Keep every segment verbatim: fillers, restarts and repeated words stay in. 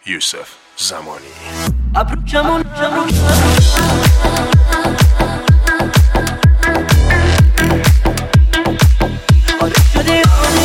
یوسف زمانی. ابرو کمون ابرو آره شدی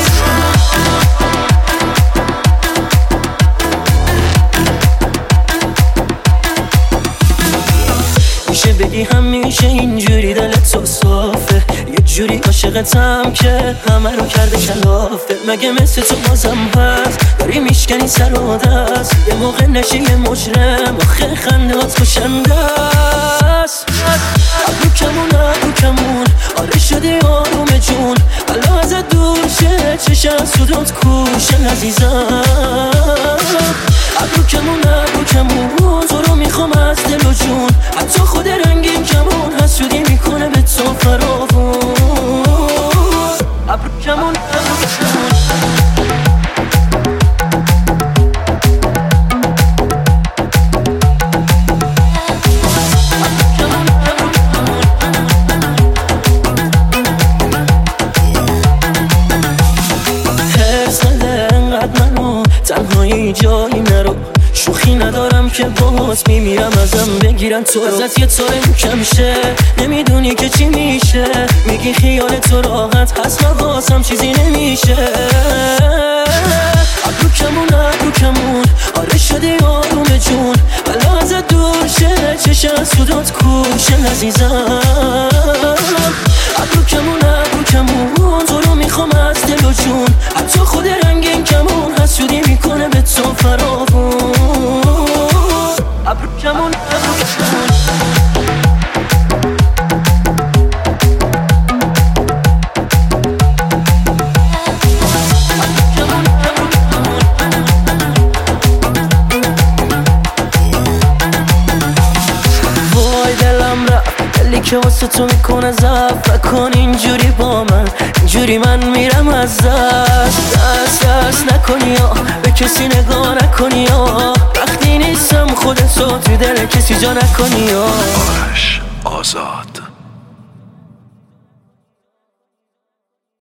میشه بگی همیشه اینجوری دلت تو صافه، یه جوری عاشقتم که همه رو کرده کلافه. مگه مثل تو بازم هست داری میشکنی سر و دست، یه موقع نشی یه مجرم آخه خنده هات خوشنده است. ابرو کمون ابرو کمون آره شدی آروم جون، حالا ازت دور شه چشم سودات کوشه عزیزم. ابرو کمون ابرو کمون تو رو میخوام از دل و جون، حتی خود رنگین کمون حسودی میکنه به تو فراوون. ابرو کمون ابرو کمون تنهایی جایی نرو، شوخی ندارم که باز میمیرم ازم بگیرن تو رو. ازت یه طوره کم شه نمیدونی که چی میشه، میگی خیال تو راحت هست نبازم چیزی نمیشه. ابرو کمون ابرو کمون آره شدی آروم جون، حالا ازت دور شه چشم سودات کوشه عزیزم. ابرو کمون ابرو کمون تو رو میخوام از دل و جون، حتی خود رنگین کمون حسودی میکنه به تو فراوون. ابرو کمون ابرو کمون وای دلم رفت دلی که واسه تو میکنه ضعف، نکن اینجوری با من اینجوری من میرم از دست. دست دست نکنی یا به کسی نگاه نکنی یا وقتی نیستم خودت تو تو دل کسی جا نکنی یا آرش آزاد.